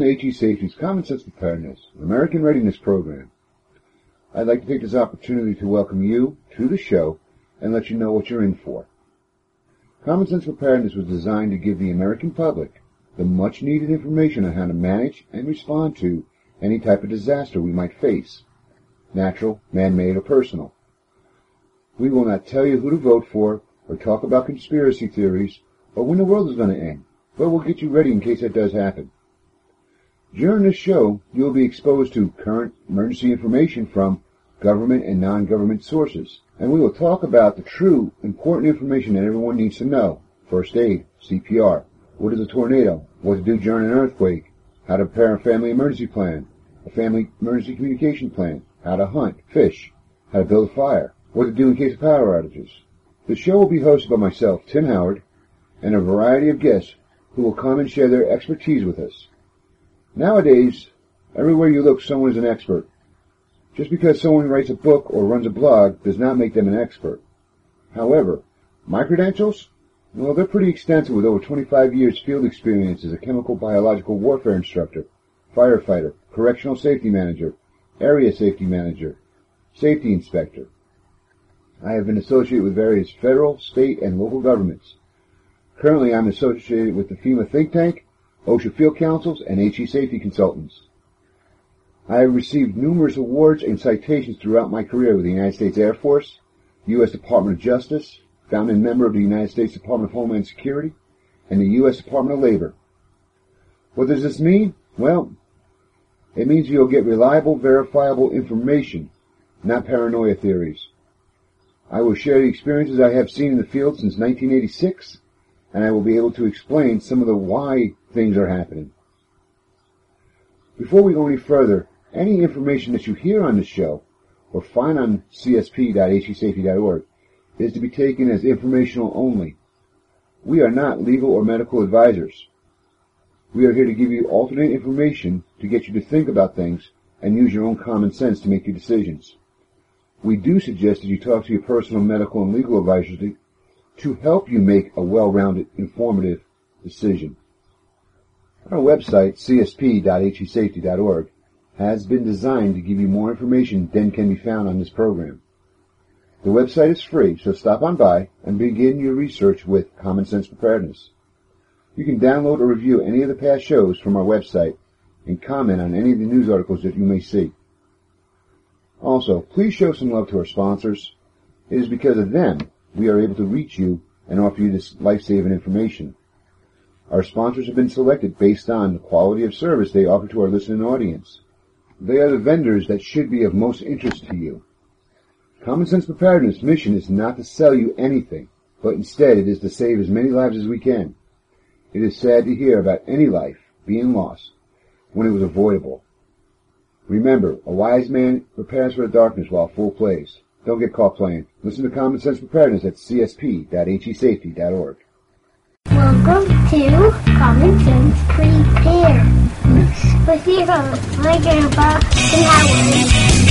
to HE Safety's Common Sense Preparedness, an American Readiness Program. I'd like to take this opportunity to welcome you to the show and let you know what you're in for. Common Sense Preparedness was designed to give the American public the much-needed information on how to manage and respond to any type of disaster we might face, natural, man-made, or personal. We will not tell you who to vote for or talk about conspiracy theories or when the world is going to end, but we'll get you ready in case that does happen. During this show, you'll be exposed to current emergency information from government and non-government sources, and we will talk about the true, important information that everyone needs to know. First aid, CPR, what is a tornado, what to do during an earthquake, how to prepare a family emergency plan, a family emergency communication plan, how to hunt, fish, how to build a fire, what to do in case of power outages. The show will be hosted by myself, Tim Howard, and a variety of guests who will come and share their expertise with us. Nowadays, everywhere you look, someone is an expert. Just because someone writes a book or runs a blog does not make them an expert. However, my credentials? Well, they're pretty extensive with over 25 years field experience as a chemical biological warfare instructor, firefighter, correctional safety manager, area safety manager, safety inspector. I have been associated with various federal, state, and local governments. Currently, I'm associated with the FEMA think tank, OSHA field councils, and HE safety consultants. I have received numerous awards and citations throughout my career with the United States Air Force, U.S. Department of Justice, founding member of the United States Department of Homeland Security, and the U.S. Department of Labor. What does this mean? Well, it means you'll get reliable, verifiable information, not paranoia theories. I will share the experiences I have seen in the field since 1986, and I will be able to explain some of the why things are happening. Before we go any further, any information that you hear on this show or find on csp.hesafety.org is to be taken as informational only. We are not legal or medical advisors. We are here to give you alternate information to get you to think about things and use your own common sense to make your decisions. We do suggest that you talk to your personal medical and legal advisors to help you make a well-rounded, informative decision. Our website, csp.hesafety.org, has been designed to give you more information than can be found on this program. The website is free, so stop on by and begin your research with Common Sense Preparedness. You can download or review any of the past shows from our website and comment on any of the news articles that you may see. Also, please show some love to our sponsors. It is because of them we are able to reach you and offer you this life-saving information. Our sponsors have been selected based on the quality of service they offer to our listening audience. They are the vendors that should be of most interest to you. Common Sense Preparedness' mission is not to sell you anything, but instead it is to save as many lives as we can. It is sad to hear about any life being lost when it was avoidable. Remember, a wise man prepares for the darkness while a fool plays. Don't get caught playing. Listen to Common Sense Preparedness at csp.hesafety.org. Welcome to Common Sense Preparedness with your host, my grandpa, Tim Howard.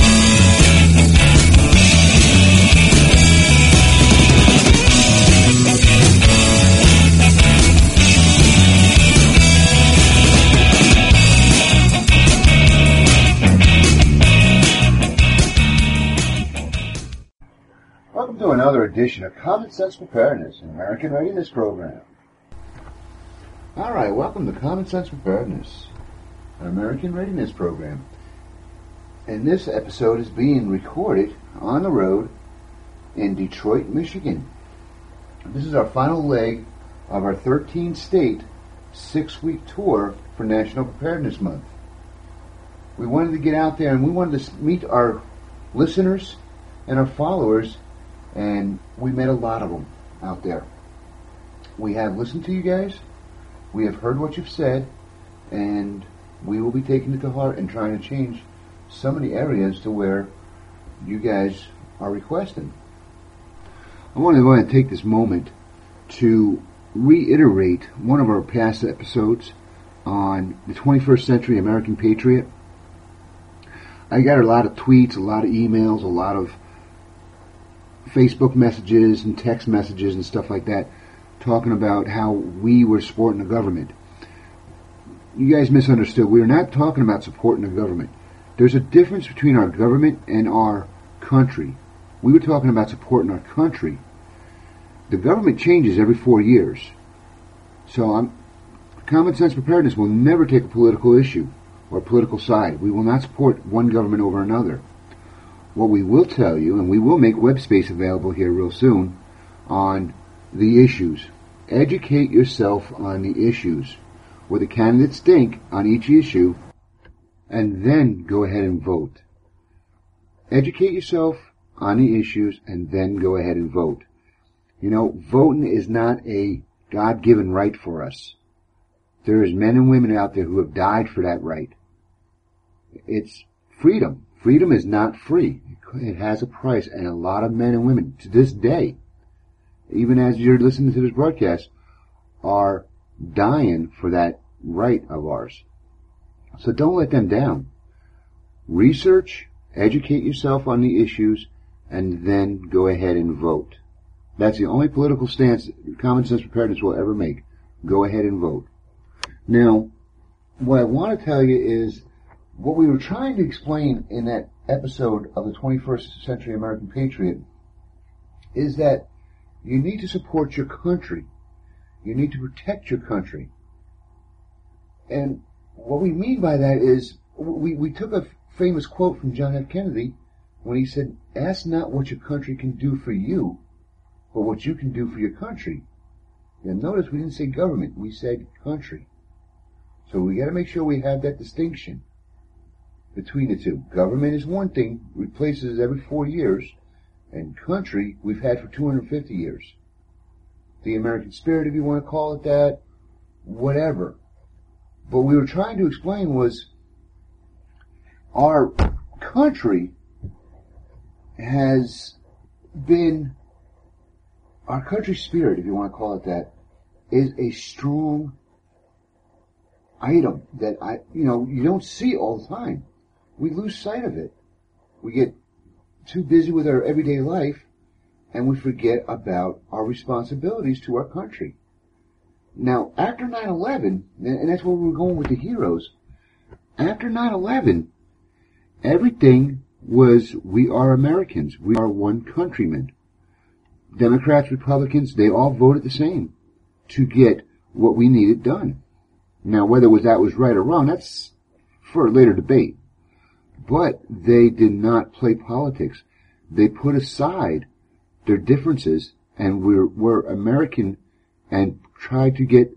Welcome to another edition of Common Sense Preparedness, an American Readiness Program. Alright, welcome to Common Sense Preparedness, an American Readiness Program. And this episode is being recorded on the road in Detroit, Michigan. This is our final leg of our 13-state, 6-week tour for National Preparedness Month. We wanted to get out there and we wanted to meet our listeners and our followers, and we met a lot of them out there. We have listened to you guys. We have heard what you've said, and we will be taking it to heart and trying to change some of the areas to where you guys are requesting. I want to go ahead and take this moment to reiterate one of our past episodes on the 21st century American Patriot. I got a lot of tweets, a lot of emails, a lot of Facebook messages and text messages and stuff like that talking about how we were supporting the government. you guys misunderstood. We are not talking about supporting the government. There's a difference between our government and our country. We were talking about supporting our country. The government changes every 4 years. So common sense preparedness will never take a political issue or political side. We will not support one government over another. What we will tell you, and we will make web space available here real soon, on the issues. Educate yourself on the issues, what the candidates think on each issue, and then go ahead and vote. Educate yourself on the issues, and then go ahead and vote. You know, voting is not a God-given right for us. There is men and women out there who have died for that right. It's freedom. Freedom is not free. It has a price, and a lot of men and women, to this day, even as you're listening to this broadcast, are dying for that right of ours. So don't let them down. Research, educate yourself on the issues, and then go ahead and vote. That's the only political stance Common Sense Preparedness will ever make. Go ahead and vote. Now, what I want to tell you is what we were trying to explain in that episode of the 21st Century American Patriot is that you need to support your country. You need to protect your country. And what we mean by that is we took a famous quote from John F. Kennedy when he said, "Ask not what your country can do for you, but what you can do for your country." And notice we didn't say government, we said country. So we got to make sure we have that distinction between the two. Government is one thing, replaces every 4 years, and country we've had for 250 years. The American spirit, if you want to call it that, whatever. But what we were trying to explain was our country has been, our country spirit, if you want to call it that, is a strong item that you don't see all the time. We lose sight of it. We get too busy with our everyday life, and we forget about our responsibilities to our country. Now, after 9/11, and that's where we're going with the heroes, after 9/11, everything was, we are Americans. We are one countrymen. Democrats, Republicans, they all voted the same to get what we needed done. Now, whether that was right or wrong, that's for a later debate. But they did not play politics. They put aside their differences, and we're American, and try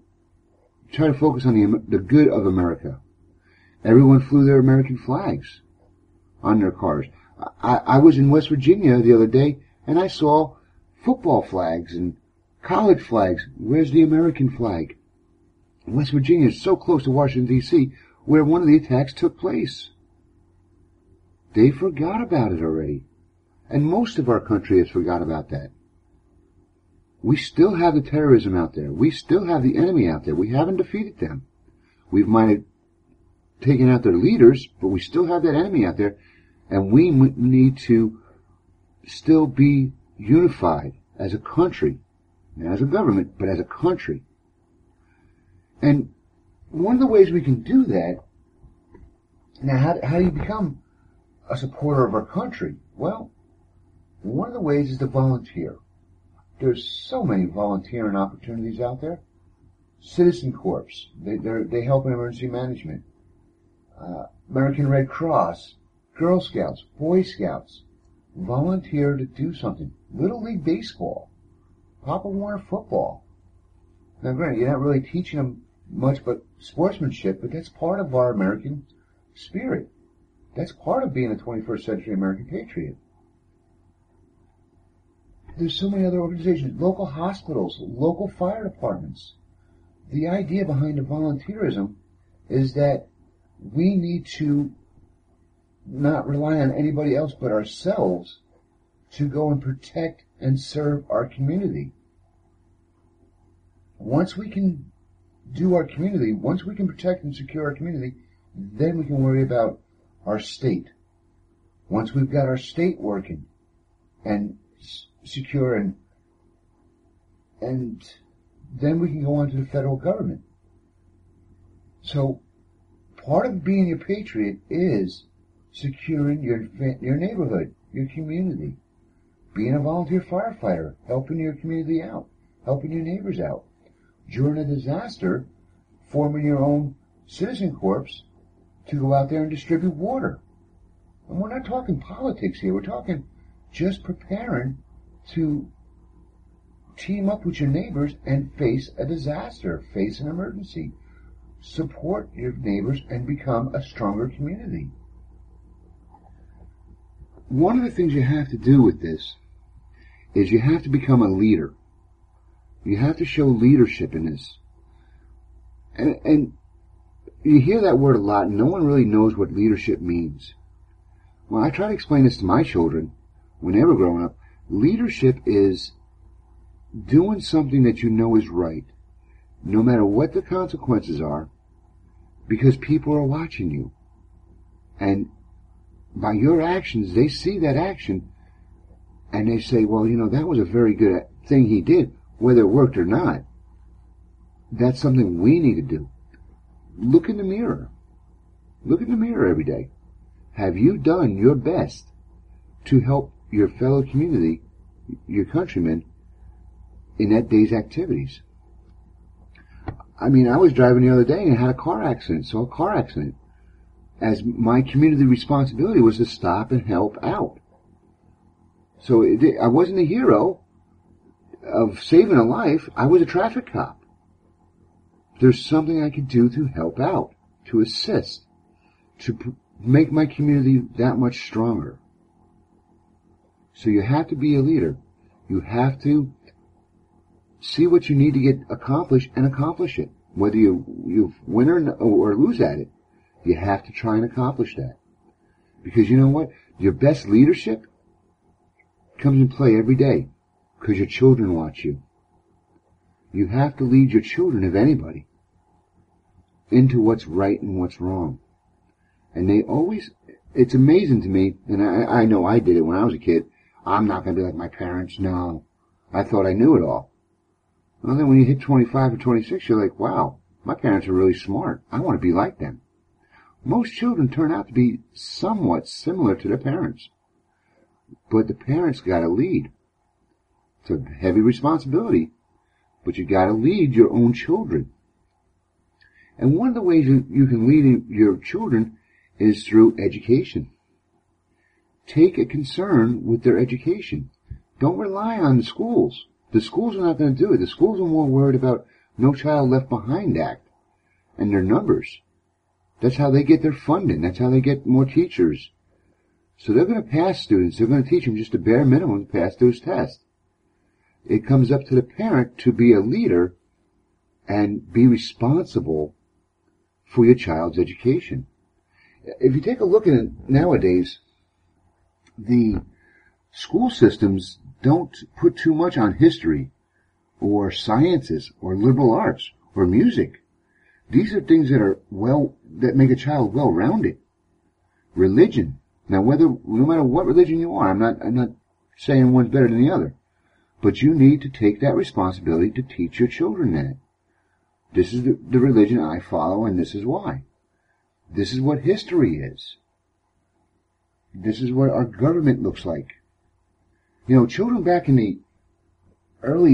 to focus on the good of America. Everyone flew their American flags on their cars. I was in West Virginia the other day, and I saw football flags and college flags. Where's the American flag? West Virginia is so close to Washington, D.C., where one of the attacks took place. They forgot about it already. And most of our country has forgot about that. We still have the terrorism out there. We still have the enemy out there. We haven't defeated them. We might have taken out their leaders, but we still have that enemy out there. And we need to still be unified as a country. Not as a government, but as a country. And one of the ways we can do that, now how do you become a supporter of our country? Well, one of the ways is to volunteer. There's so many volunteering opportunities out there. Citizen Corps, they help in emergency management. American Red Cross, Girl Scouts, Boy Scouts, volunteer to do something. Little League Baseball, Papa Warner football. Now granted, you're not really teaching them much but sportsmanship, but that's part of our American spirit. That's part of being a 21st century American patriot. There's so many other organizations, local hospitals, local fire departments. The idea behind the volunteerism is that we need to not rely on anybody else but ourselves to go and protect and serve our community. Once we can do our community, once we can protect and secure our community, then we can worry about our state. Once we've got our state working and secure, and then we can go on to the federal government. So part of being a patriot is securing your neighborhood, your community. Being a volunteer firefighter, helping your community out, helping your neighbors out. During a disaster, forming your own citizen corps to go out there and distribute water. And we're not talking politics here. We're talking just preparing to team up with your neighbors and face a disaster, face an emergency. Support your neighbors and become a stronger community. One of the things you have to do with this is you have to become a leader. You have to show leadership in this. And you hear that word a lot, and no one really knows what leadership means. Well, I try to explain this to my children when they were growing up. Leadership is doing something that you know is right, no matter what the consequences are, because people are watching you. And by your actions, they see that action, and they say, well, that was a very good thing he did, whether it worked or not. That's something we need to do. Look in the mirror. Look in the mirror every day. Have you done your best to help your fellow community, your countrymen, in that day's activities? I was driving the other day and had a car accident, as my community responsibility was to stop and help out. So I wasn't a hero of saving a life. I was a traffic cop. There's something I could do to help out, to assist, to make my community that much stronger. So you have to be a leader. You have to see what you need to get accomplished and accomplish it. Whether you win or lose at it, you have to try and accomplish that. Because you know what? Your best leadership comes in play every day because your children watch you. You have to lead your children, if anybody, into what's right and what's wrong. And it's amazing to me, and I know I did it when I was a kid. I'm not going to be like my parents. No. I thought I knew it all. Well, then when you hit 25 or 26, you're like, wow, my parents are really smart. I want to be like them. Most children turn out to be somewhat similar to their parents. But the parents got to lead. It's a heavy responsibility, but you got to lead your own children. And one of the ways you can lead your children is through education. Take a concern with their education. Don't rely on the schools. The schools are not going to do it. The schools are more worried about No Child Left Behind Act and their numbers. That's how they get their funding. That's how they get more teachers. So they're going to pass students. They're going to teach them just the bare minimum to pass those tests. It comes up to the parent to be a leader and be responsible for your child's education. If you take a look at it nowadays, the school systems don't put too much on history or sciences or liberal arts or music. These are things that make a child well-rounded. Religion. Now, no matter what religion you are, I'm not saying one's better than the other, but you need to take that responsibility to teach your children that. This is the religion I follow, and this is why. This is what history is. This is what our government looks like. Children back in the early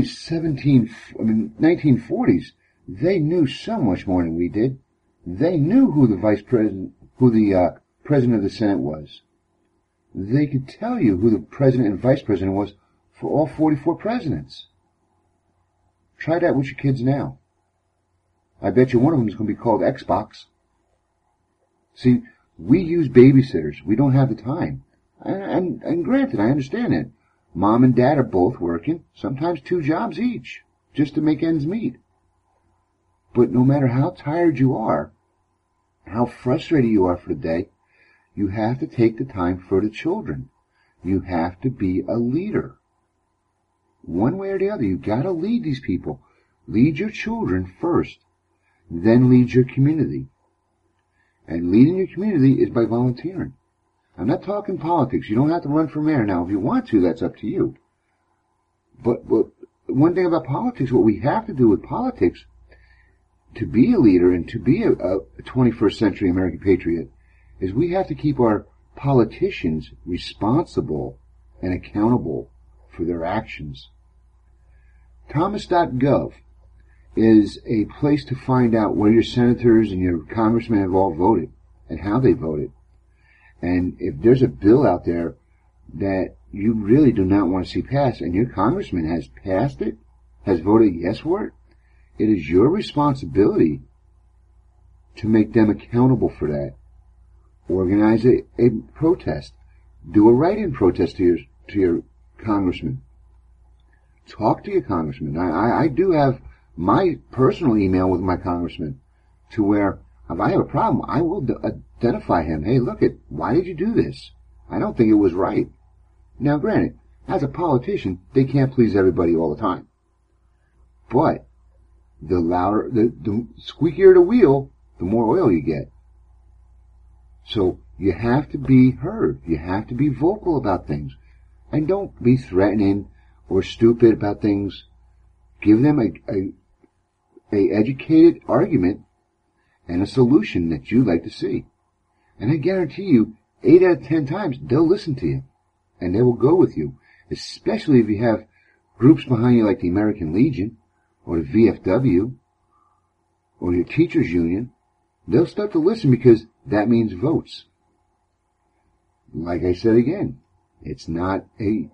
1940s, they knew so much more than we did. They knew who the president of the Senate was. They could tell you who the president and vice president was for all 44 presidents. Try that with your kids now. I bet you one of them is going to be called Xbox. See, we use babysitters. We don't have the time. And granted, I understand that. Mom and dad are both working, sometimes 2 jobs each, just to make ends meet. But no matter how tired you are, how frustrated you are for the day, you have to take the time for the children. You have to be a leader. One way or the other, you got to lead these people. Lead your children first, then lead your community. And leading your community is by volunteering. I'm not talking politics. You don't have to run for mayor now. If you want to, that's up to you. But one thing about politics, what we have to do with politics, to be a leader and to be a 21st century American patriot is we have to keep our politicians responsible and accountable for their actions. Thomas.gov is a place to find out where your senators and your congressmen have all voted and how they voted. And if there's a bill out there that you really do not want to see passed and your congressman has passed it, has voted yes for it, it is your responsibility to make them accountable for that. Organize a protest. Do a write-in protest to your congressman. Talk to your congressman. I do have my personal email with my congressman to where if I have a problem, I will identify him. Hey, look why did you do this? I don't think it was right. Now, granted, as a politician, they can't please everybody all the time. But the louder, the squeakier the wheel, the more oil you get. So you have to be heard. You have to be vocal about things. And don't be threatening or stupid about things. Give them a educated argument and a solution that you'd like to see. And I guarantee you, 8 out of 10 times, they'll listen to you. And they will go with you. Especially if you have groups behind you like the American Legion, or the VFW, or your teachers union. They'll start to listen because that means votes. Like I said again, it's not a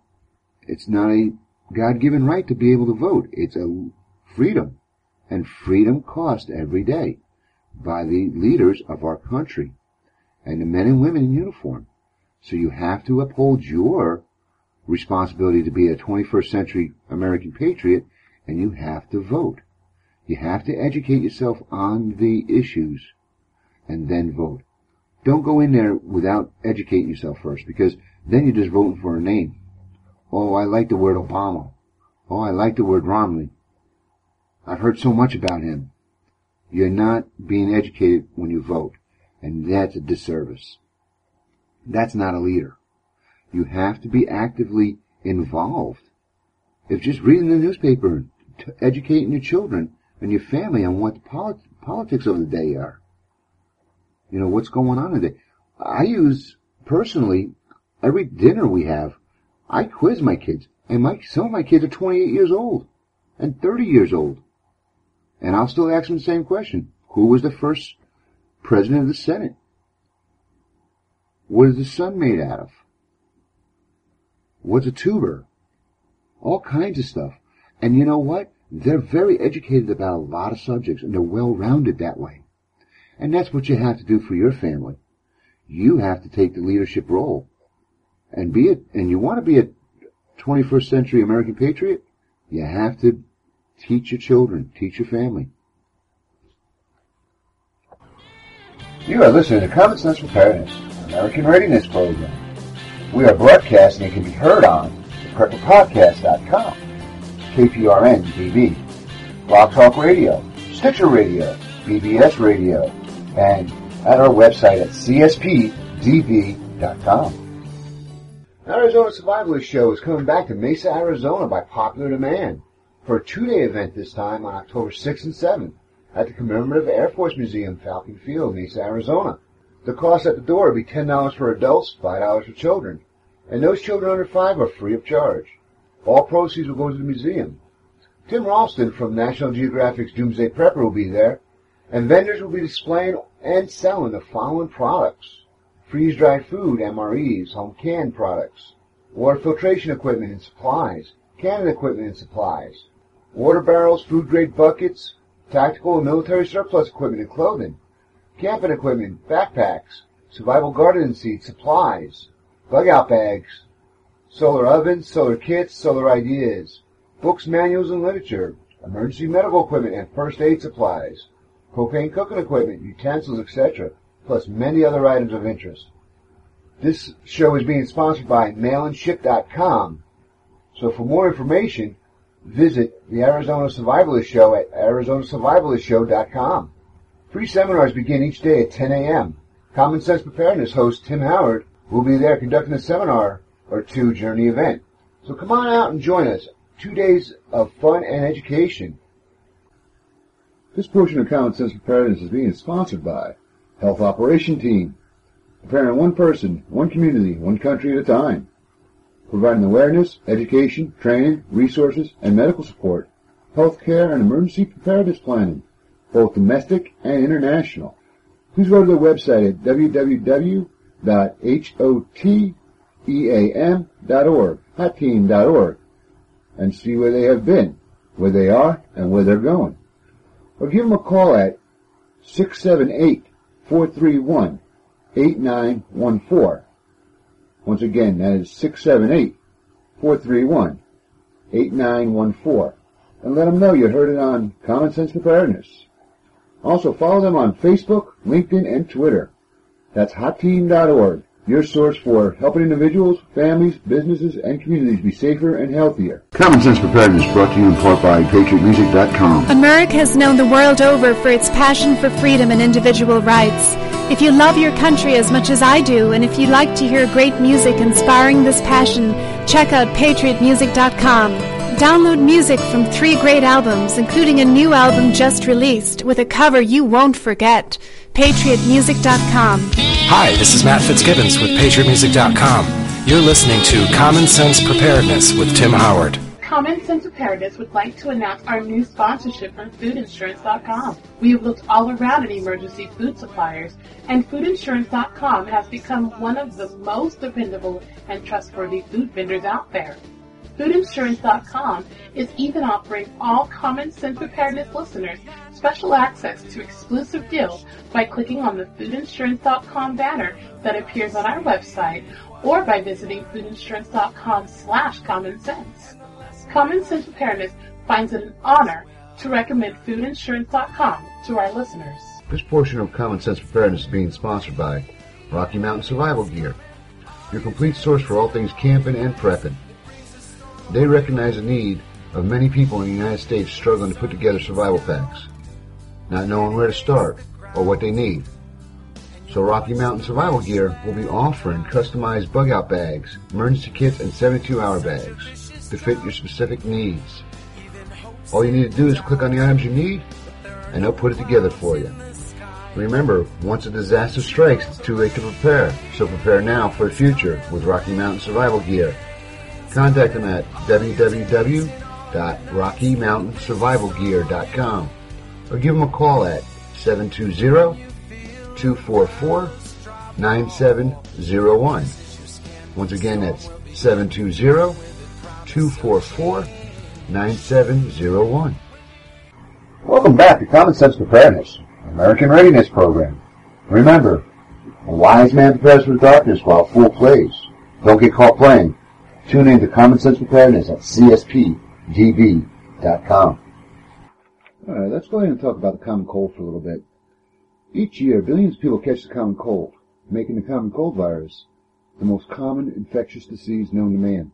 God-given right to be able to vote. It's a freedom. And freedom cost every day by the leaders of our country and the men and women in uniform. So you have to uphold your responsibility to be a 21st century American patriot, and you have to vote. You have to educate yourself on the issues and then vote. Don't go in there without educating yourself first, because then you're just voting for a name. Oh, I like the word Obama. Oh, I like the word Romney. I've heard so much about him. You're not being educated when you vote, and that's a disservice. That's not a leader. You have to be actively involved. If just reading the newspaper and educating your children and your family on what the politics of the day are. You know, what's going on today. I use, personally, every dinner we have, I quiz my kids. And some of my kids are 28 years old and 30 years old. And I'll still ask them the same question. Who was the first president of the Senate? What is the sun made out of? What's a tuber? All kinds of stuff. And you know what? They're very educated about a lot of subjects, and they're well-rounded that way. And that's what you have to do for your family. You have to take the leadership role. And you want to be a 21st century American patriot? You have to teach your children, teach your family. You are listening to Common Sense Preparedness, American Readiness Program. We are broadcasting and can be heard on theprepperpodcast.com, KPRN-TV, Blog Talk Radio, Stitcher Radio, BBS Radio, and at our website at cspdb.com. Arizona Survivalist Show is coming back to Mesa, Arizona by popular demand for a 2-day event this time on October 6th and 7th at the Commemorative Air Force Museum, Falcon Field, Mesa, Arizona. The cost at the door will be $10 for adults, $5 for children, and those children under 5 are free of charge. All proceeds will go to the museum. Tim Ralston from National Geographic's Doomsday Prepper will be there, and vendors will be displaying and selling the following products: freeze-dried food, MREs, home canned products, water filtration equipment and supplies, canning equipment and supplies, water barrels, food-grade buckets, tactical and military surplus equipment and clothing, camping equipment, backpacks, survival garden seeds, supplies, bug-out bags, solar ovens, solar kits, solar ideas, books, manuals, and literature, emergency medical equipment and first aid supplies, propane cooking equipment, utensils, etc., plus many other items of interest. This show is being sponsored by mailandship.com. So for more information, visit the Arizona Survivalist Show at arizonasurvivalistshow.com. Free seminars begin each day at 10 a.m. Common Sense Preparedness host Tim Howard will be there conducting a seminar or two during the event. So come on out and join us. 2 days of fun and education. This portion of Common Sense Preparedness is being sponsored by Health Operation Team, preparing one person, one community, one country at a time, providing awareness, education, training, resources, and medical support, healthcare, and emergency preparedness planning, both domestic and international. Please go to their website at www.hoteam.org, hotteam.org, and see where they have been, where they are, and where they're going. Or give them a call at 678-431-8914. Once again, that is 678-431-8914. And let them know you heard it on Common Sense Preparedness. Also, follow them on Facebook, LinkedIn, and Twitter. That's hotteam.org, your source for helping individuals, families, businesses, and communities be safer and healthier. Common Sense Preparedness brought to you in part by PatriotMusic.com. America is known the world over for its passion for freedom and individual rights. If you love your country as much as I do, and if you'd like to hear great music inspiring this passion, check out PatriotMusic.com. Download music from 3 great albums, including a new album just released with a cover you won't forget. PatriotMusic.com. Hi, this is Matt Fitzgibbons with PatriotMusic.com. You're listening to Common Sense Preparedness with Tim Howard. Common Sense Preparedness would like to announce our new sponsorship from FoodInsurance.com. We have looked all around at emergency food suppliers, and FoodInsurance.com has become one of the most dependable and trustworthy food vendors out there. FoodInsurance.com is even offering all Common Sense Preparedness listeners special access to exclusive deals by clicking on the FoodInsurance.com banner that appears on our website or by visiting FoodInsurance.com/commonsense. Common Sense Preparedness finds it an honor to recommend FoodInsurance.com to our listeners. This portion of Common Sense Preparedness is being sponsored by Rocky Mountain Survival Gear, your complete source for all things camping and prepping. They recognize the need of many people in the United States struggling to put together survival packs, not knowing where to start or what they need. So Rocky Mountain Survival Gear will be offering customized bug-out bags, emergency kits, and 72-hour bags to fit your specific needs. All you need to do is click on the items you need, and they'll put it together for you. Remember, once a disaster strikes, it's too late to prepare, so prepare now for the future with Rocky Mountain Survival Gear. Contact them at www.rockymountainsurvivalgear.com or give them a call at 720-244-9701. Once again, that's 720-244-9701. Welcome back to Common Sense Preparedness, American Readiness Program. Remember, a wise man prepares for the darkness while a fool plays. Don't get caught playing. Tune in to Common Sense Preparedness at CSPDB.com. All right, let's go ahead and talk about the common cold for a little bit. Each year, billions of people catch the common cold, making the common cold virus the most common infectious disease known to man.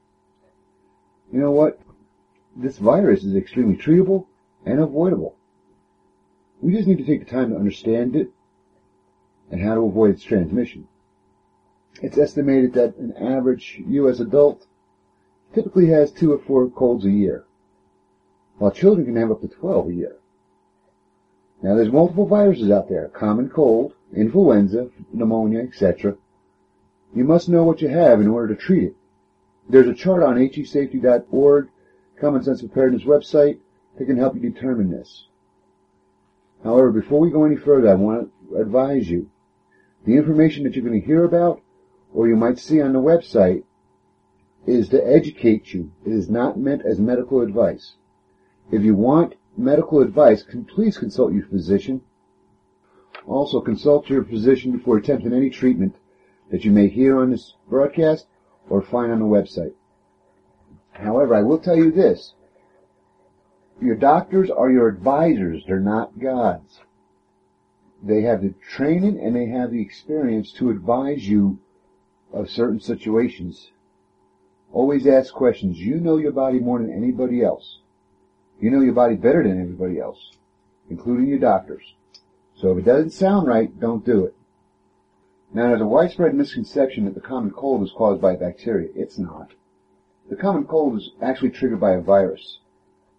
You know what? This virus is extremely treatable and avoidable. We just need to take the time to understand it and how to avoid its transmission. It's estimated that an average U.S. adult typically has 2 or 4 colds a year, while children can have up to 12 a year. Now, there's multiple viruses out there: common cold, influenza, pneumonia, etc. You must know what you have in order to treat it. There's a chart on hesafety.org, Common Sense Preparedness website, that can help you determine this. However, before we go any further, I want to advise you, the information that you're going to hear about or you might see on the website is to educate you. It is not meant as medical advice. If you want medical advice, please consult your physician. Also, consult your physician before attempting any treatment that you may hear on this broadcast or find on the website. However, I will tell you this. Your doctors are your advisors. They're not gods. They have the training and they have the experience to advise you of certain situations. Always ask questions. You know your body more than anybody else. You know your body better than everybody else, including your doctors. So if it doesn't sound right, don't do it. Now, there's a widespread misconception that the common cold is caused by bacteria. It's not. The common cold is actually triggered by a virus.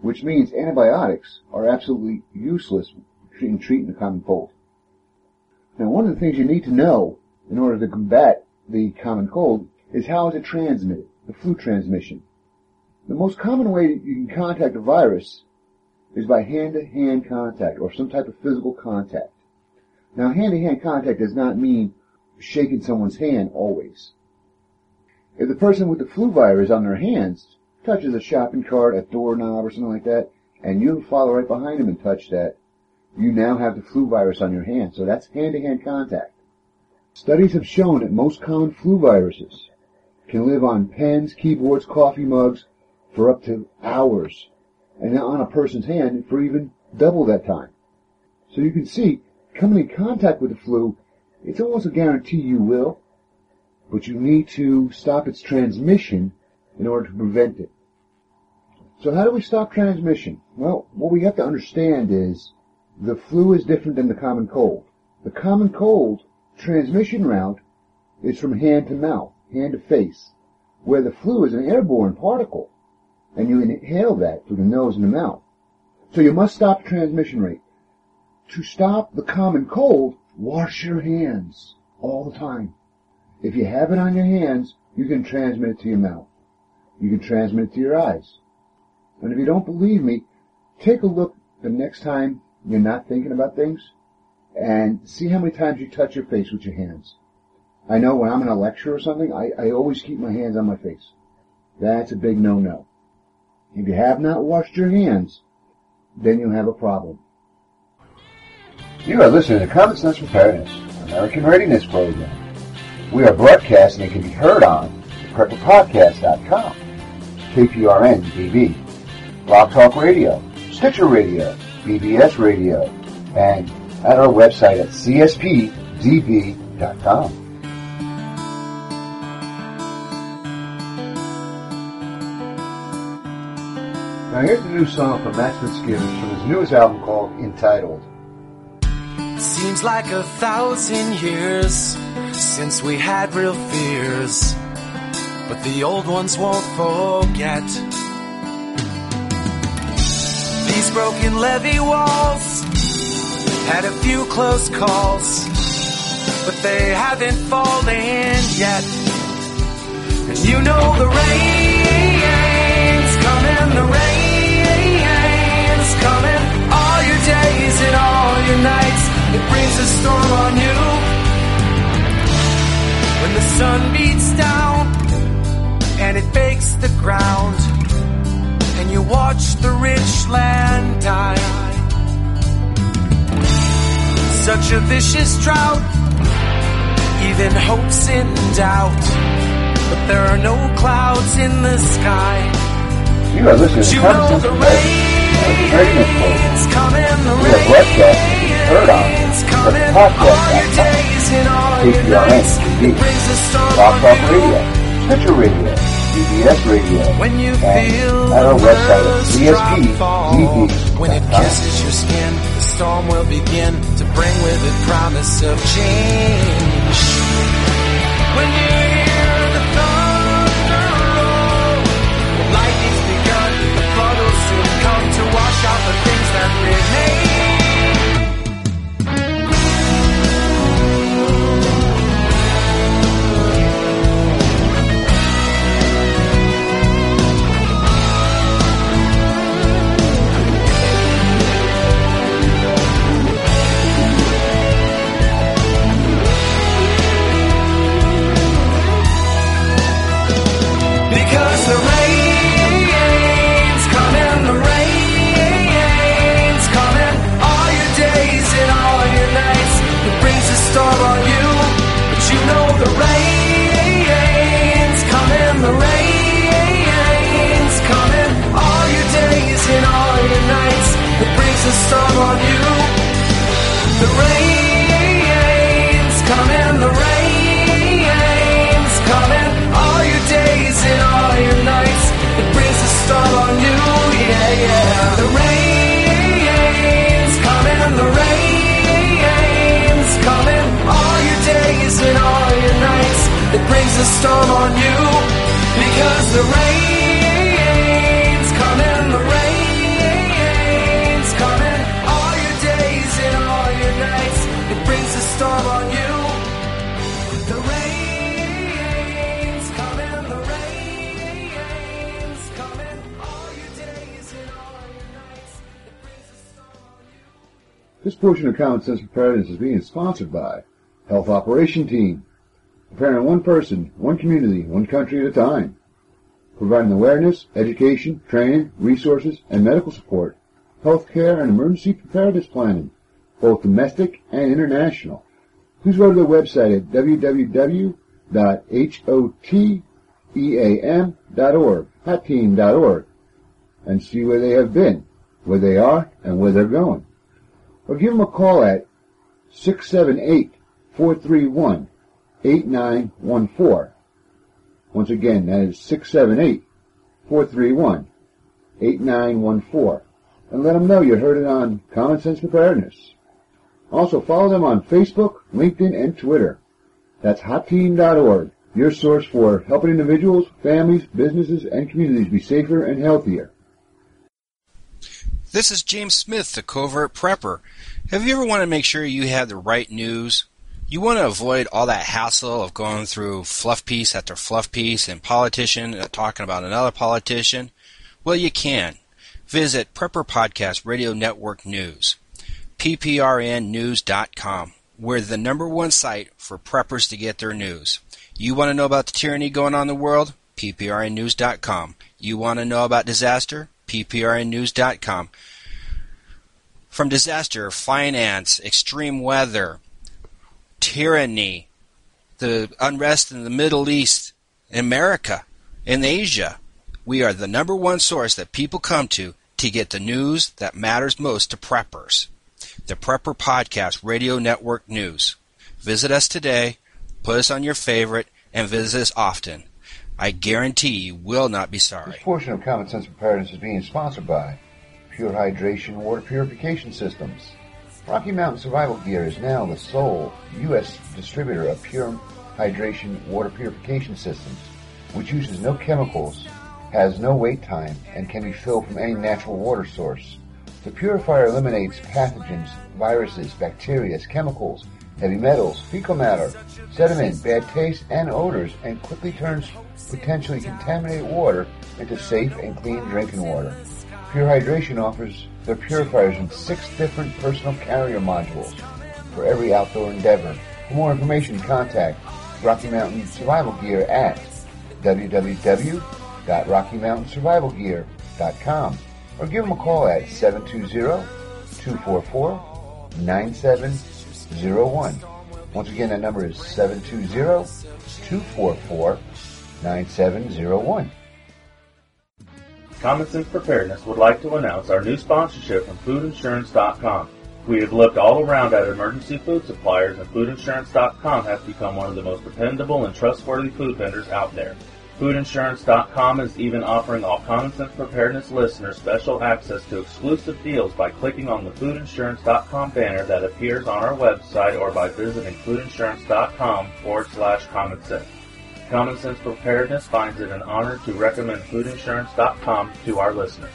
which means antibiotics are absolutely useless in treating the common cold. Now, one of the things you need to know in order to combat the common cold is how is it transmitted, the flu transmission. The most common way that you can contact a virus is by hand-to-hand contact or some type of physical contact. Now, hand-to-hand contact does not mean shaking someone's hand always. If the person with the flu virus on their hands touches a shopping cart, a doorknob, or something like that, and you follow right behind them and touch that, you now have the flu virus on your hand. So that's hand-to-hand contact. Studies have shown that most common flu viruses can live on pens, keyboards, coffee mugs for up to hours, and on a person's hand for even double that time. So you can see, coming in contact with the flu, it's almost a guarantee you will, but you need to stop its transmission in order to prevent it. So how do we stop transmission? Well, what we have to understand is the flu is different than the common cold. The common cold transmission route is from hand to mouth, hand to face, where the flu is an airborne particle, and you inhale that through the nose and the mouth. So you must stop the transmission rate. To stop the common cold, wash your hands all the time. If you have it on your hands, you can transmit it to your mouth. You can transmit it to your eyes. And if you don't believe me, take a look the next time you're not thinking about things and see how many times you touch your face with your hands. I know when I'm in a lecture or something, I always keep my hands on my face. That's a big no-no. If you have not washed your hands, then you have a problem. You are listening to Common Sense Preparedness, American Readiness Program. We are broadcasting and can be heard on PrepperPodcast.com, KPRN-TV, Blog Talk Radio, Stitcher Radio, BBS Radio, and at our website at CSPDB.com. Now here's the new song from Matt Fitzgibbons from his newest album called Entitled. Seems like 1,000 years since we had real fears, but the old ones won't forget. These broken levee walls had a few close calls, but they haven't fallen yet. And you know the rain's coming, the rain's coming. All your days and all your nights, it brings a storm on you. When the sun beats down and it bakes the ground, and you watch the rich land die. Such a vicious drought, even hope's in doubt, but there are no clouds in the sky. You are listening to Common Sense Preparedness Program. We are broadcasting and heard on PrepperPodcast.com, KPRN-TV, Blog Talk Radio, Stitcher Radio, BBS Radio, and at our website at CSPDB.com. When it kisses your skin, the storm will begin to bring with it promise of change. When you hear the thunder roll, the lightning's begun, the flood will soon come to wash out the things that remain. A storm on you. The rain's coming, the rain's coming. All your days and all your nights, it brings a storm on you. Yeah, yeah. The rain's coming, the rain's coming. All your days and all your nights, it brings a storm on you. Because the rain's coming, the rain. This portion of Common Sense Preparedness is being sponsored by Health Operation Team, preparing one person, one community, one country at a time, providing awareness, education, training, resources, and medical support, healthcare, and emergency preparedness planning, both domestic and international. Please go to their website at www.hoteam.org, hotteam.org, and see where they have been, where they are, and where they're going. Or give them a call at 678-431-8914. Once again, that is 678-431-8914. And let them know you heard it on Common Sense Preparedness. Also, follow them on Facebook, LinkedIn, and Twitter. That's hotteam.org, your source for helping individuals, families, businesses, and communities be safer and healthier. This is James Smith, the Covert Prepper. Have you ever wanted to make sure you have the right news? You want to avoid all that hassle of going through fluff piece after fluff piece and politician talking about another politician? Well, you can. Visit Prepper Podcast Radio Network News, pprnnews.com. We're the #1 site for preppers to get their news. You want to know about the tyranny going on in the world? pprnnews.com. You want to know about disaster? pprnnews.com. From disaster, finance, extreme weather, tyranny, the unrest in the Middle East, America, and Asia, we are the #1 source that people come to get the news that matters most to preppers. The Prepper Podcast Radio Network News. Visit us today, put us on your favorite, and visit us often. I guarantee you will not be sorry. This portion of Common Sense Preparedness is being sponsored by Pure Hydration Water Purification Systems. Rocky Mountain Survival Gear is now the sole U.S. distributor of Pure Hydration Water Purification Systems, which uses no chemicals, has no wait time, and can be filled from any natural water source. The purifier eliminates pathogens, viruses, bacteria, chemicals, heavy metals, fecal matter, sediment, bad taste, and odors, and quickly turns potentially contaminated water into safe and clean drinking water. Pure Hydration offers their purifiers in 6 different personal carrier modules for every outdoor endeavor. For more information, contact Rocky Mountain Survival Gear at www.rockymountainsurvivalgear.com or give them a call at 720-244-9701. Once again, that number is 720-244-9701. Common Sense Preparedness would like to announce our new sponsorship from FoodInsurance.com. We have looked all around at emergency food suppliers, and FoodInsurance.com has become one of the most dependable and trustworthy food vendors out there. FoodInsurance.com is even offering all Common Sense Preparedness listeners special access to exclusive deals by clicking on the FoodInsurance.com banner that appears on our website or by visiting FoodInsurance.com/Common Sense. Common Sense Preparedness finds it an honor to recommend FoodInsurance.com to our listeners.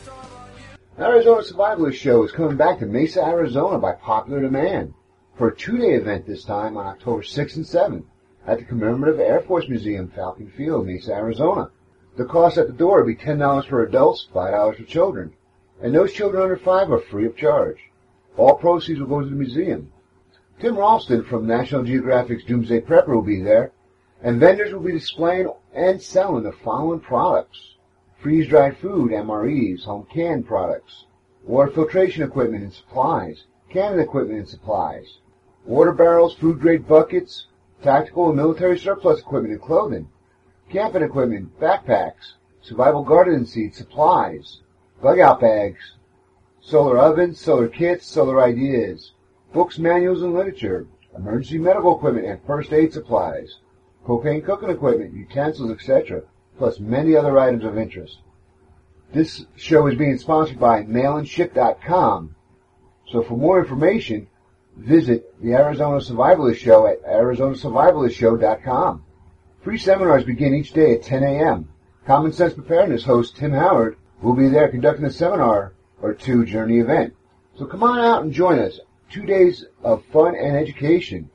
Arizona Survivalist Show is coming back to Mesa, Arizona by popular demand for a 2-day event this time on October 6th and 7th at the Commemorative Air Force Museum, Falcon Field, Mesa, Arizona. The cost at the door will be $10 for adults, $5 for children, and those children under 5 are free of charge. All proceeds will go to the museum. Tim Ralston from National Geographic's Doomsday Prepper will be there, and vendors will be displaying and selling the following products: freeze-dried food, MREs, home canned products, water filtration equipment and supplies, canning equipment and supplies, water barrels, food-grade buckets, tactical and military surplus equipment and clothing, camping equipment, backpacks, survival garden seeds, supplies, bug-out bags, solar ovens, solar kits, solar ideas, books, manuals, and literature, emergency medical equipment and first aid supplies, propane cooking equipment, utensils, etc., plus many other items of interest. This show is being sponsored by mailandship.com. So for more information, visit the Arizona Survivalist Show at arizonasurvivalistshow.com. Free seminars begin each day at 10 a.m. Common Sense Preparedness host Tim Howard will be there conducting a seminar or two during the event. So come on out and join us. 2 days of fun and education.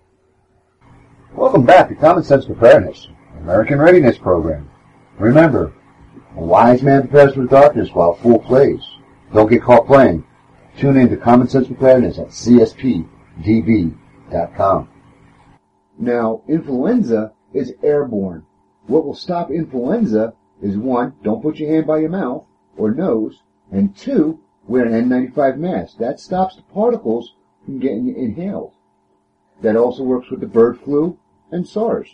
Welcome back to Common Sense Preparedness, American Readiness Program. Remember, a wise man prepares for darkness while a fool plays. Don't get caught playing. Tune in to Common Sense Preparedness at CSPDB.com. Now, influenza is airborne. What will stop influenza is 1, don't put your hand by your mouth or nose, and 2, wear an N95 mask. That stops the particles from getting inhaled. That also works with the bird flu and SARS.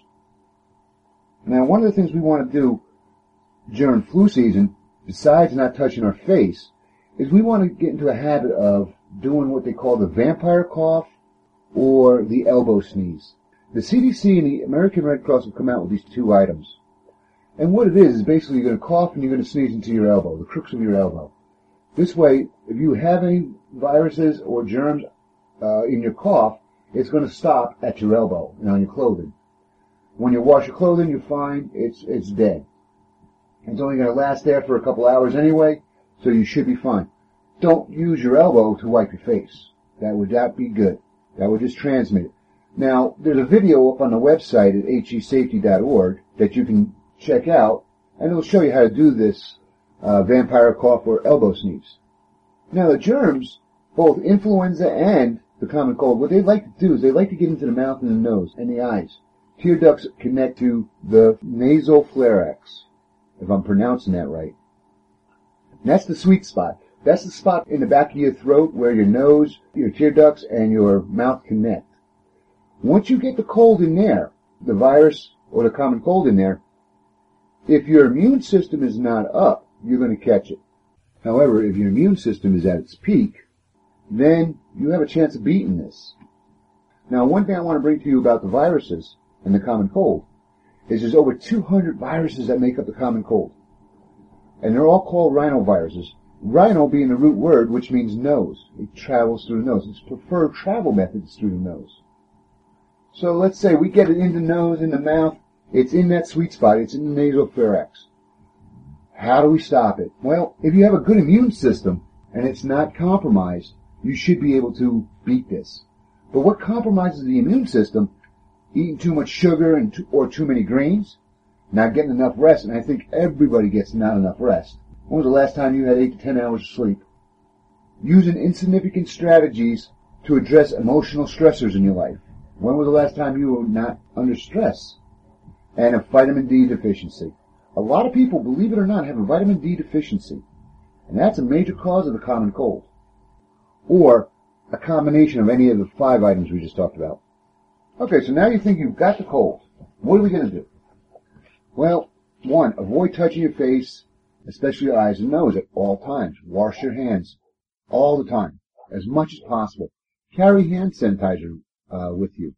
Now, one of the things we want to do during flu season, besides not touching our face, is we want to get into a habit of doing what they call the vampire cough or the elbow sneeze. The CDC and the American Red Cross have come out with these 2 items. And what it is basically you're going to cough and you're going to sneeze into your elbow, the crooks of your elbow. This way, if you have any viruses or germs in your cough, it's going to stop at your elbow and on your clothing. When you wash your clothing, you find it's dead. It's only going to last there for a couple hours anyway, so you should be fine. Don't use your elbow to wipe your face. That would not be good. That would just transmit it. Now, there's a video up on the website at hesafety.org that you can check out, and it'll show you how to do this vampire cough or elbow sneeze. Now, the germs, both influenza and the common cold, what they like to do is they like to get into the mouth and the nose and the eyes. Tear ducts connect to the nasopharynx, if I'm pronouncing that right. And that's the sweet spot. That's the spot in the back of your throat where your nose, your tear ducts, and your mouth connect. Once you get the cold in there, the virus or the common cold in there, if your immune system is not up, you're going to catch it. However, if your immune system is at its peak, then you have a chance of beating this. Now, one thing I want to bring to you about the viruses and the common cold is there's over 200 viruses that make up the common cold. And they're all called rhinoviruses. Rhino being the root word, which means nose. It travels through the nose. Its preferred travel method is through the nose. So let's say we get it in the nose, in the mouth. It's in that sweet spot. It's in the nasopharynx. How do we stop it? Well, if you have a good immune system and it's not compromised, you should be able to beat this. But what compromises the immune system? Eating too much sugar or too many grains, not getting enough rest, and I think everybody gets not enough rest. When was the last time you had 8 to 10 hours of sleep? Using insignificant strategies to address emotional stressors in your life. When was the last time you were not under stress? And a vitamin D deficiency. A lot of people, believe it or not, have a vitamin D deficiency. And that's a major cause of the common cold. Or a combination of any of the 5 items we just talked about. Okay, so now you think you've got the cold. What are we going to do? Well, 1, avoid touching your face, especially your eyes and nose at all times. Wash your hands all the time, as much as possible. Carry hand sanitizer with you.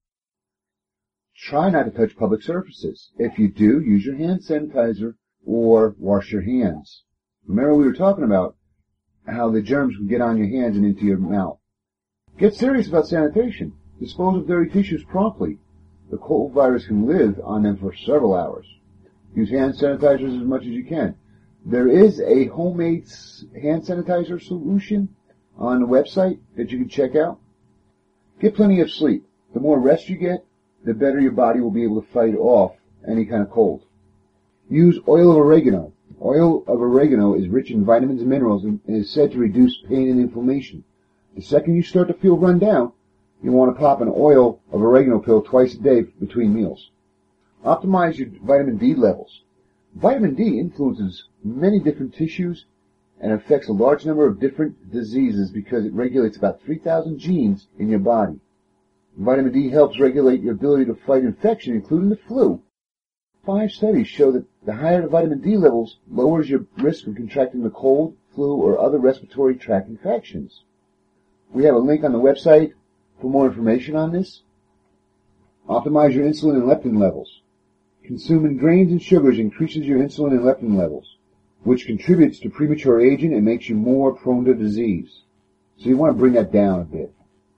Try not to touch public surfaces. If you do, use your hand sanitizer or wash your hands. Remember we were talking about how the germs can get on your hands and into your mouth. Get serious about sanitation. Dispose of dirty tissues promptly. The cold virus can live on them for several hours. Use hand sanitizers as much as you can. There is a homemade hand sanitizer solution on the website that you can check out. Get plenty of sleep. The more rest you get, the better your body will be able to fight off any kind of cold. Use oil of oregano. Oil of oregano is rich in vitamins and minerals and is said to reduce pain and inflammation. The second you start to feel run down, you want to pop an oil of oregano pill twice a day between meals. Optimize your vitamin D levels. Vitamin D influences many different tissues and affects a large number of different diseases because it regulates about 3,000 genes in your body. Vitamin D helps regulate your ability to fight infection, including the flu. 5 studies show that the higher the vitamin D levels lowers your risk of contracting the cold, flu, or other respiratory tract infections. We have a link on the website for more information on this. Optimize your insulin and leptin levels. Consuming grains and sugars increases your insulin and leptin levels, which contributes to premature aging and makes you more prone to disease. So you want to bring that down a bit.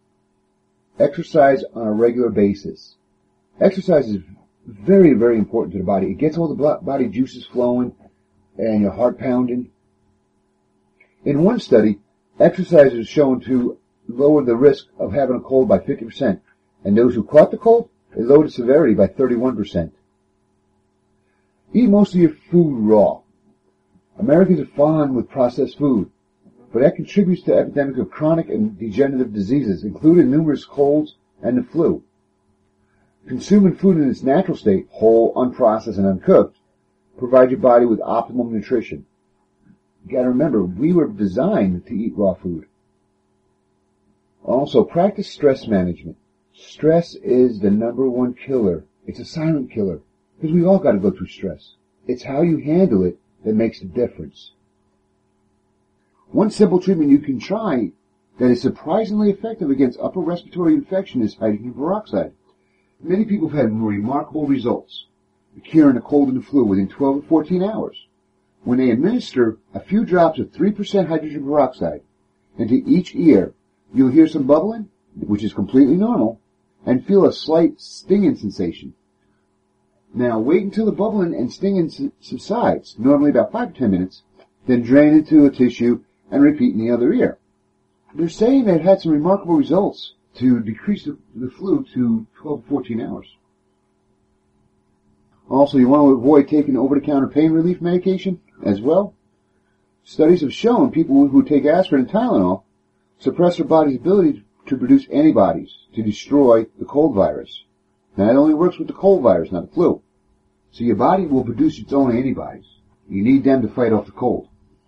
Exercise on a regular basis. Exercise is very, very important to the body. It gets all the body juices flowing and your heart pounding. In one study, exercise is shown to lower the risk of having a cold by 50%, and those who caught the cold, it lowered the severity by 31%. Eat most of your food raw. Americans are fond with processed food. but that contributes to the epidemic of chronic and degenerative diseases, including numerous colds and the flu. Consuming food in its natural state, whole, unprocessed, and uncooked, provides your body with optimum nutrition. You gotta remember, we were designed to eat raw food. Also, practice stress management. Stress is the number one killer. It's a silent killer, because we all gotta go through stress. It's how you handle it that makes the difference. One simple treatment you can try that is surprisingly effective against upper respiratory infection is hydrogen peroxide. Many people have had remarkable results, curing the cold and the flu within 12 to 14 hours. When they administer a few drops of 3% hydrogen peroxide into each ear, you'll hear some bubbling, which is completely normal, and feel a slight stinging sensation. Now wait until the bubbling and stinging subsides, normally about 5 to 10 minutes, then drain into a tissue and repeat in the other ear. They're saying they've had some remarkable results to decrease the flu to 12 to 14 hours. Also, you want to avoid taking over-the-counter pain relief medication as well. Studies have shown people who take aspirin and Tylenol suppress their body's ability to produce antibodies to destroy the cold virus. Now, it only works with the cold virus, not the flu. So your body will produce its own antibodies. You need them to fight off the cold.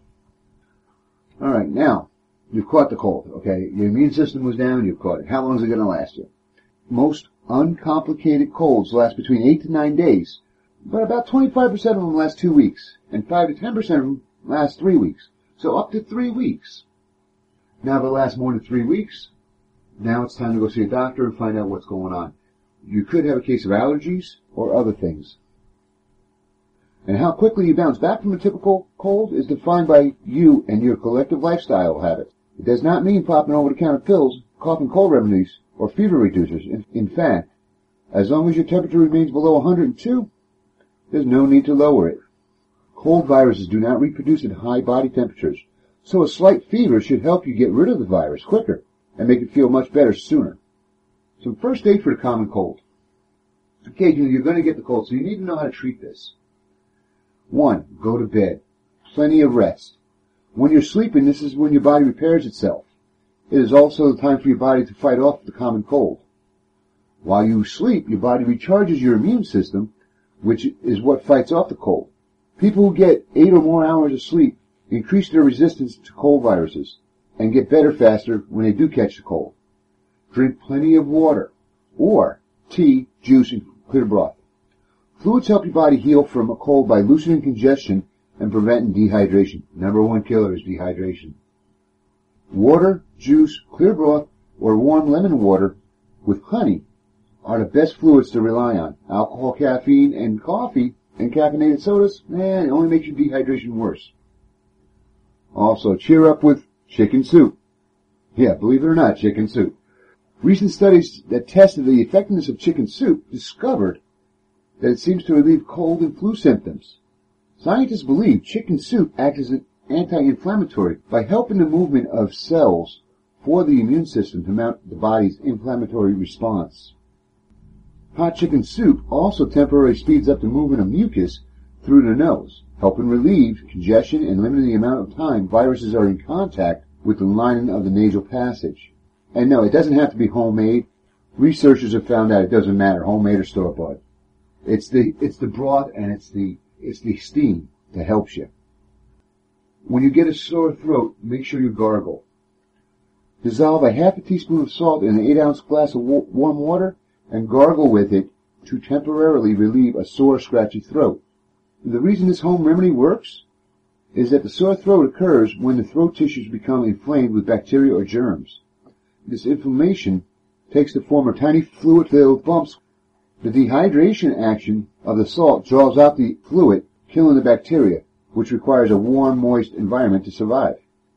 All right, now, you've caught the cold, okay? Your immune system was down, you've caught it. How long is it going to last you? Most uncomplicated colds last between 8 to 9 days, but about 25% of them last 2 weeks, and 5 to 10% of them last 3 weeks. So up to 3 weeks. Now, if it lasts more than 3 weeks, now it's time to go see a doctor and find out what's going on. You could have a case of allergies or other things. And how quickly you bounce back from a typical cold is defined by you and your collective lifestyle habits. It does not mean popping over-the-counter pills, cough and cold remedies, or fever reducers. In fact, as long as your temperature remains below 102, there's no need to lower it. Cold viruses do not reproduce at high body temperatures, so a slight fever should help you get rid of the virus quicker and make it feel much better sooner. Some first aid for the common cold. Occasionally you're going to get the cold, so you need to know how to treat this. 1. Go to bed. Plenty of rest. When you're sleeping, this is when your body repairs itself. It is also the time for your body to fight off the common cold. While you sleep, your body recharges your immune system, which is what fights off the cold. People who get 8 or more hours of sleep increase their resistance to cold viruses and get better faster when they do catch the cold. Drink plenty of water, or tea, juice, and clear broth. Fluids help your body heal from a cold by loosening congestion and preventing dehydration. Number one killer is dehydration. Water, juice, clear broth, or warm lemon water with honey are the best fluids to rely on. Alcohol, caffeine, and coffee and caffeinated sodas, it only makes your dehydration worse. Also, cheer up with chicken soup. Yeah, believe it or not, chicken soup. Recent studies that tested the effectiveness of chicken soup discovered that it seems to relieve cold and flu symptoms. Scientists believe chicken soup acts as an anti-inflammatory by helping the movement of cells for the immune system to mount the body's inflammatory response. Hot chicken soup also temporarily speeds up the movement of mucus through the nose, helping relieve congestion and limiting the amount of time viruses are in contact with the lining of the nasal passage. And no, it doesn't have to be homemade. Researchers have found out it doesn't matter, homemade or store-bought. It's the broth and it's the steam that helps you. When you get a sore throat, make sure you gargle. Dissolve a half a teaspoon of salt in an 8-ounce glass of warm water and gargle with it to temporarily relieve a sore, scratchy throat. The reason this home remedy works is that the sore throat occurs when the throat tissues become inflamed with bacteria or germs. This inflammation takes the form of tiny fluid-filled bumps. The dehydration action of the salt draws out the fluid, killing the bacteria, which requires a warm, moist environment to survive.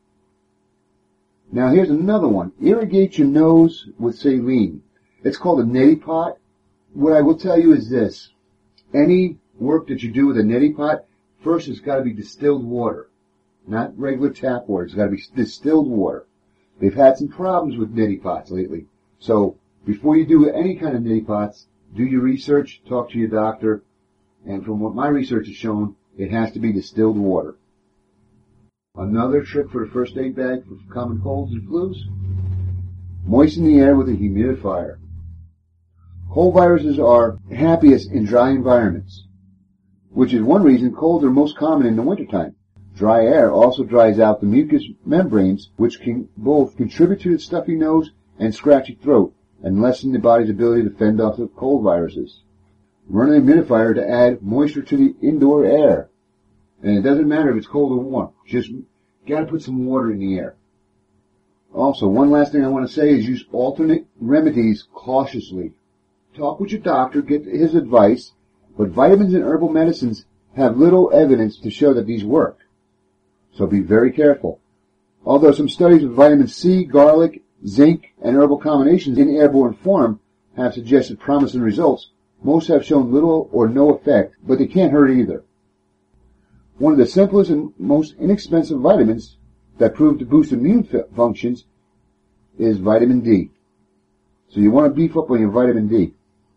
Now here's another one. Irrigate your nose with saline. It's called a neti pot. What I will tell you is this. Any work that you do with a neti pot, first it's got to be distilled water. Not regular tap water. It's got to be distilled water. They've had some problems with neti pots lately. So before you do any kind of neti pots, do your research, talk to your doctor, and from what my research has shown, it has to be distilled water. Another trick for the first aid bag for common colds and flus? Moisten the air with a humidifier. Cold viruses are happiest in dry environments, which is one reason colds are most common in the wintertime. Dry air also dries out the mucous membranes, which can both contribute to the stuffy nose and scratchy throat, and lessen the body's ability to fend off the cold viruses. Run an humidifier to add moisture to the indoor air. And it doesn't matter if it's cold or warm. Just gotta put some water in the air. Also, one last thing I want to say is use alternate remedies cautiously. Talk with your doctor, get his advice, but vitamins and herbal medicines have little evidence to show that these work. So be very careful. Although some studies with vitamin C, garlic, zinc, and herbal combinations in airborne form have suggested promising results, most have shown little or no effect, but they can't hurt either. One of the simplest and most inexpensive vitamins that prove to boost immune functions is vitamin D. So you want to beef up on your vitamin D.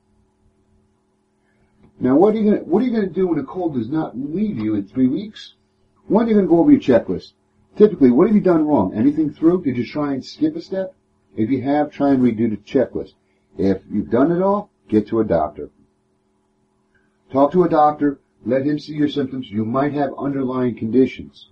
Now, what are you going to do when a cold does not leave you in 3 weeks? One, you're going to go over your checklist. Typically, what have you done wrong? Anything through? Did you try and skip a step? If you have, try and redo the checklist. If you've done it all, get to a doctor. Talk to a doctor. Let him see your symptoms. You might have underlying conditions.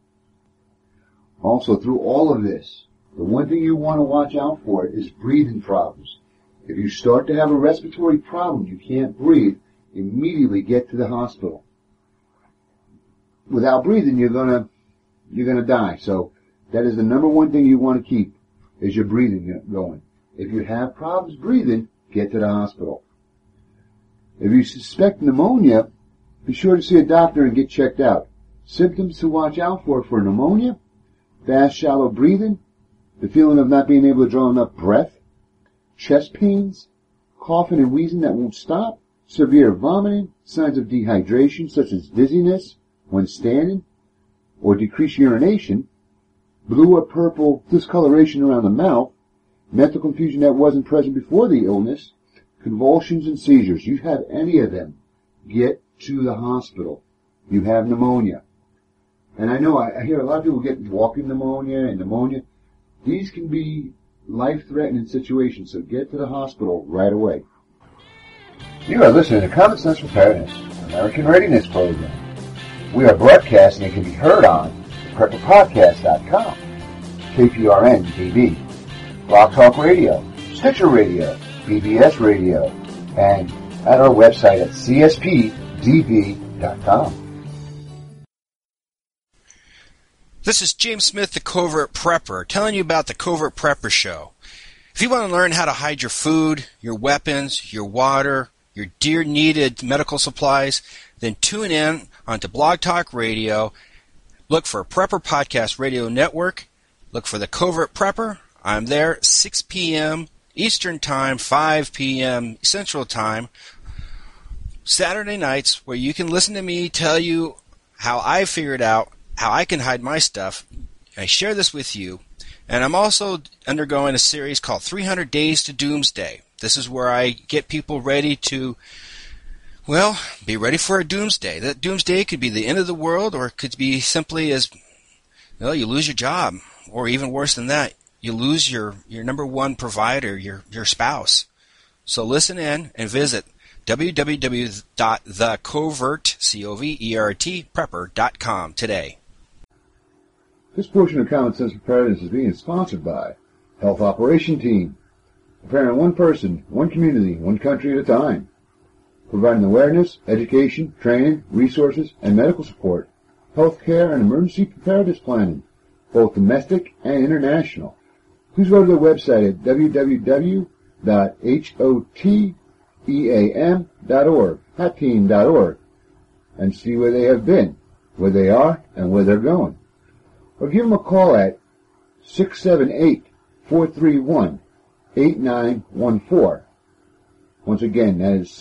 Also, through all of this, the one thing you want to watch out for is breathing problems. If you start to have a respiratory problem, you can't breathe, immediately get to the hospital. Without breathing, you're gonna die. So that is the number one thing you want to keep, is your breathing going. If you have problems breathing, get to the hospital. If you suspect pneumonia, be sure to see a doctor and get checked out. Symptoms to watch out for pneumonia: fast, shallow breathing, the feeling of not being able to draw enough breath, chest pains, coughing and wheezing that won't stop, severe vomiting, signs of dehydration such as dizziness when standing, or decreased urination, blue or purple discoloration around the mouth, mental confusion that wasn't present before the illness, convulsions and seizures. You have any of them, get to the hospital. You have pneumonia. And I know I hear a lot of people get walking pneumonia and pneumonia. These can be life-threatening situations, so get to the hospital right away. You are listening to Common Sense Preparedness, American Readiness Program. We are broadcasting and can be heard on PrepperPodcast.com, KPRN-TV, Blog Talk Radio, Stitcher Radio, BBS Radio, and at our website at CSPDB.com. This is James Smith, the Covert Prepper, telling you about the Covert Prepper Show. If you want to learn how to hide your food, your weapons, your water, your dear-needed medical supplies, then tune in onto Blog Talk Radio. Look for Prepper Podcast Radio Network. Look for the Covert Prepper. I'm there 6 p.m. Eastern Time, 5 p.m. Central Time, Saturday nights, where you can listen to me tell you how I figured out how I can hide my stuff. I share this with you. And I'm also undergoing a series called 300 Days to Doomsday. This is where I get people ready to, well, be ready for a doomsday. That doomsday could be the end of the world, or it could be simply as, well, you lose your job, or even worse than that, you lose your number one provider, your spouse. So listen in and visit www.thecovertprepper.com today. This portion of Common Sense Preparedness is being sponsored by Health Operation Team, preparing one person, one community, one country at a time, providing awareness, education, training, resources, and medical support, health care, and emergency preparedness planning, both domestic and international. Please go to their website at www.hoteam.org, and see where they have been, where they are, and where they're going. Or give them a call at 678-431-8914. Once again, that is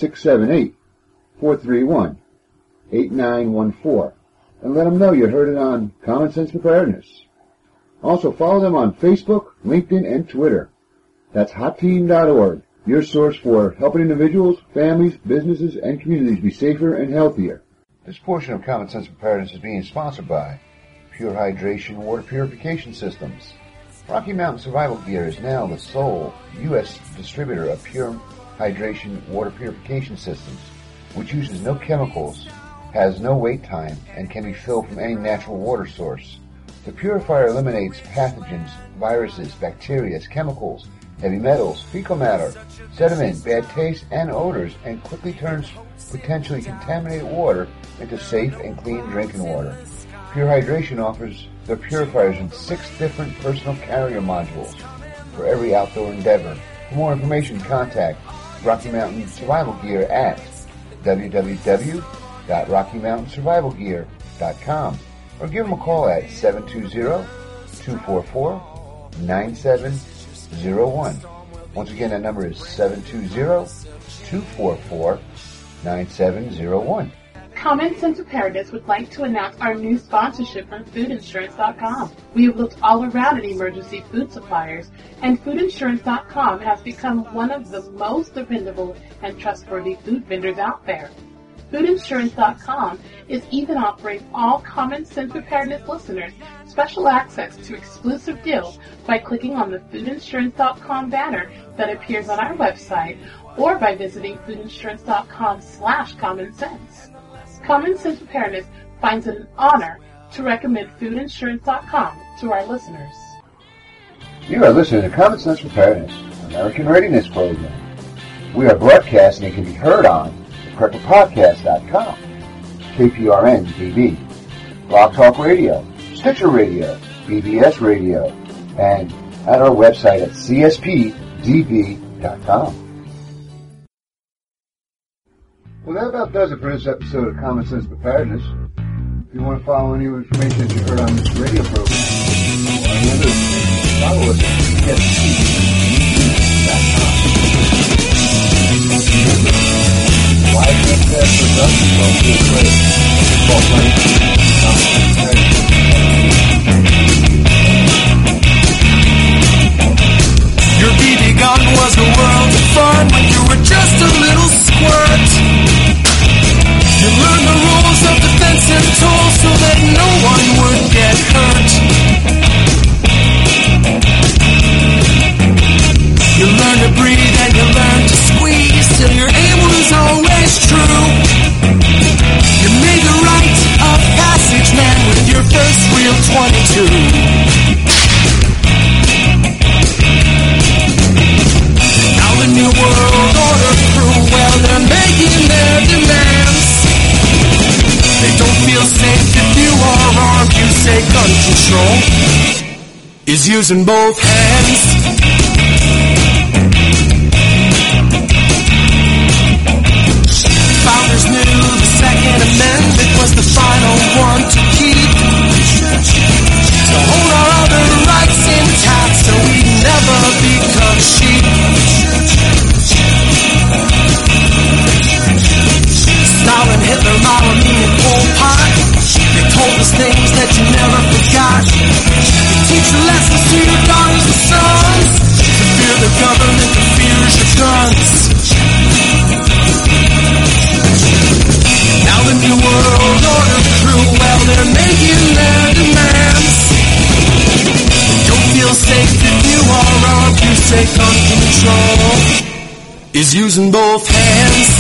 678-431-8914. And let them know you heard it on Common Sense Preparedness. Also, follow them on Facebook, LinkedIn, and Twitter. That's HotTeam.org, your source for helping individuals, families, businesses, and communities be safer and healthier. This portion of Common Sense Preparedness is being sponsored by Pure Hydration Water Purification Systems. Rocky Mountain Survival Gear is now the sole U.S. distributor of Pure Hydration Water Purification Systems, which uses no chemicals, has no wait time, and can be filled from any natural water source. The purifier eliminates pathogens, viruses, bacteria, chemicals, heavy metals, fecal matter, sediment, bad taste, and odors, and quickly turns potentially contaminated water into safe and clean drinking water. Pure Hydration offers their purifiers in 6 different personal carrier modules for every outdoor endeavor. For more information, contact Rocky Mountain Survival Gear at www.rockymountainsurvivalgear.com or give them a call at 720-244-9701. Once again, that number is 720-244-9701. Common Sense Preparedness would like to announce our new sponsorship from FoodInsurance.com. We have looked all around at emergency food suppliers, and FoodInsurance.com has become one of the most dependable and trustworthy food vendors out there. FoodInsurance.com is even offering all Common Sense Preparedness listeners special access to exclusive deals by clicking on the FoodInsurance.com banner that appears on our website or by visiting FoodInsurance.com/commonsense. Common Sense Preparedness finds it an honor to recommend FoodInsurance.com to our listeners. You are listening to Common Sense Preparedness, American Readiness Program. We are broadcasting and can be heard on PrepperPodcast.com, KPRN-TV, Blog Talk Radio, Stitcher Radio, BBS Radio, and at our website at CSPDB.com. Well, that about does it for this episode of Common Sense Preparedness. If you want to follow any information that you heard on this radio program or any other information, follow us at CSPDB.com. Live broadcast production will be great. Your BB gun was a world of fun when you were just a little squirt. You learned the rules of defense and tools so that no one would get hurt. You learned to breathe and you learned to squeeze till your aim was always true. You made the rite of passage, man, with your first real 22. Now the new world order crew, well, they're making their demands. They don't feel safe if you are armed. You say gun control is using both hands. Founders knew the Second Amendment was the final one to keep, to hold our other rights intact so we never become sheep. Stalin, Hitler, Mao, and Pol Pot, they told us things that you never forgot. They teach the lessons to your daughters and sons, to fear the government, to fear your guns. Now the new world order crew, well, they're making their demands. They don't feel safe if you are armed. You say gun control is using both hands.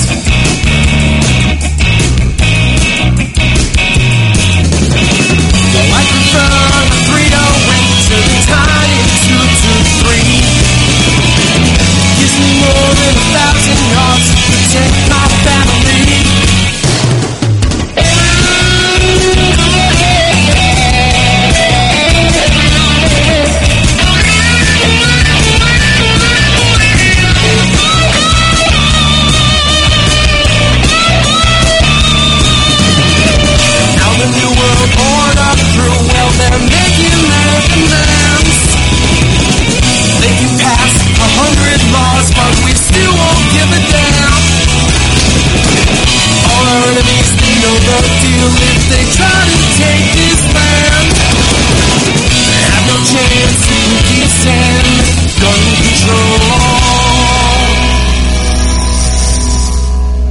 Well, I prefer the 3 to win to the tiny 2 to 3. Gives me more than 1,000 yards to protect my family.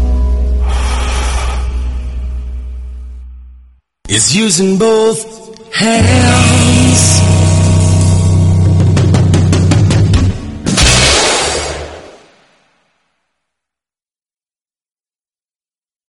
Is using both Hell